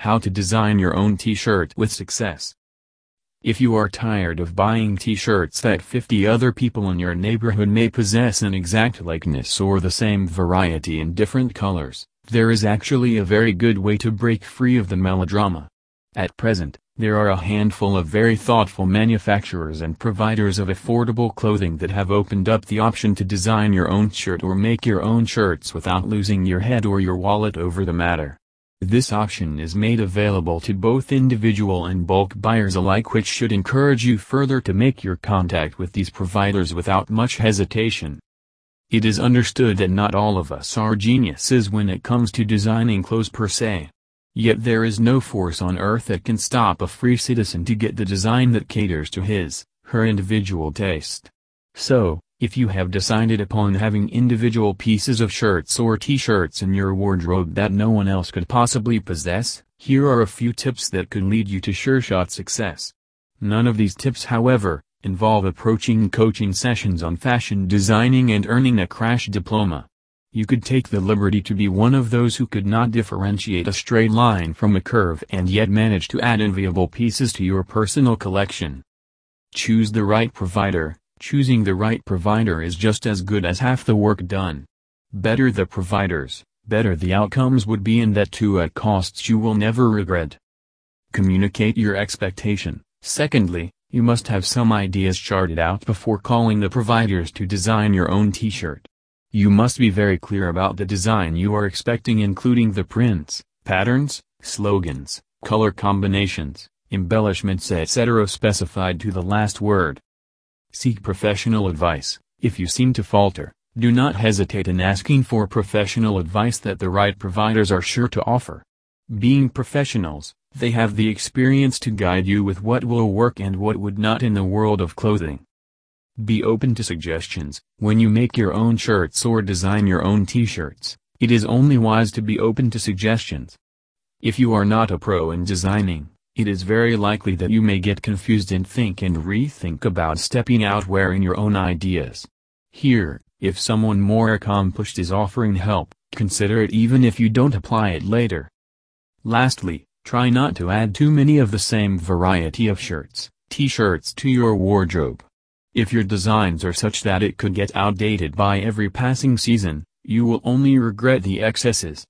How to design your own t-shirt with success. If you are tired of buying t-shirts that 50 other people in your neighborhood may possess an exact likeness or the same variety in different colors, there is actually a very good way to break free of the melodrama. At present, there are a handful of very thoughtful manufacturers and providers of affordable clothing that have opened up the option to design your own shirt or make your own shirts without losing your head or your wallet over the matter. This option is made available to both individual and bulk buyers alike, which should encourage you further to make your contact with these providers without much hesitation. It is understood that not all of us are geniuses when it comes to designing clothes per se. Yet there is no force on earth that can stop a free citizen to get the design that caters to her individual taste. So, if you have decided upon having individual pieces of shirts or t-shirts in your wardrobe that no one else could possibly possess, here are a few tips that could lead you to sure-shot success. None of these tips, however, involve approaching coaching sessions on fashion designing and earning a crash diploma. You could take the liberty to be one of those who could not differentiate a straight line from a curve and yet manage to add enviable pieces to your personal collection. Choose the right provider. Choosing the right provider is just as good as half the work done. Better the providers, better the outcomes would be, and that too at costs you will never regret. Communicate your expectation. Secondly, you must have some ideas charted out before calling the providers to design your own t-shirt. You must be very clear about the design you are expecting, including the prints, patterns, slogans, color combinations, embellishments, etc. specified to the last word. Seek professional advice. If you seem to falter, do not hesitate in asking for professional advice that the right providers are sure to offer. Being professionals, they have the experience to guide you with what will work and what would not in the world of clothing. Be open to suggestions. When you make your own shirts or design your own t-shirts, it is only wise to be open to suggestions. If you are not a pro in designing, it is very likely that you may get confused and think and rethink about stepping out wearing your own ideas. Here, if someone more accomplished is offering help, consider it even if you don't apply it later. Lastly, try not to add too many of the same variety of shirts, t-shirts to your wardrobe. If your designs are such that it could get outdated by every passing season, you will only regret the excesses.